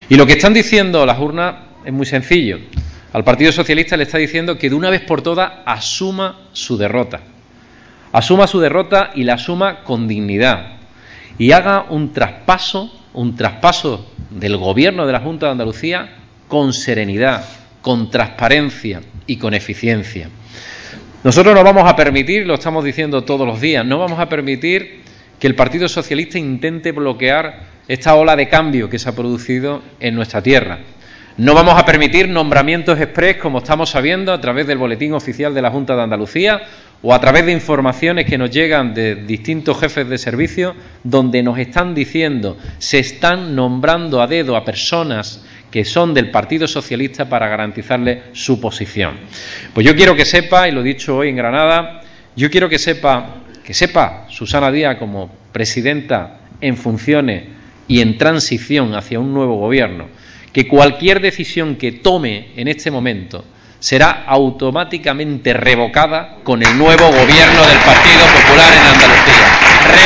Y lo que están diciendo las urnas es muy sencillo. Al Partido Socialista le está diciendo que de una vez por todas asuma su derrota. Asuma su derrota y la asuma con dignidad. Y haga un traspaso del Gobierno de la Junta de Andalucía con serenidad, con transparencia y con eficiencia. Nosotros no vamos a permitir, lo estamos diciendo todos los días, no vamos a permitir que el Partido Socialista intente bloquear esta ola de cambio que se ha producido en nuestra tierra. No vamos a permitir nombramientos exprés, como estamos sabiendo, a través del Boletín Oficial de la Junta de Andalucía o a través de informaciones que nos llegan de distintos jefes de servicio, donde nos están diciendo, se están nombrando a dedo a personas que son del Partido Socialista para garantizarle su posición. Pues yo quiero que sepa, y lo he dicho hoy en Granada, yo quiero que sepa Susana Díaz como presidenta en funciones y en transición hacia un nuevo gobierno, que cualquier decisión que tome en este momento será automáticamente revocada con el nuevo gobierno del Partido Popular en Andalucía.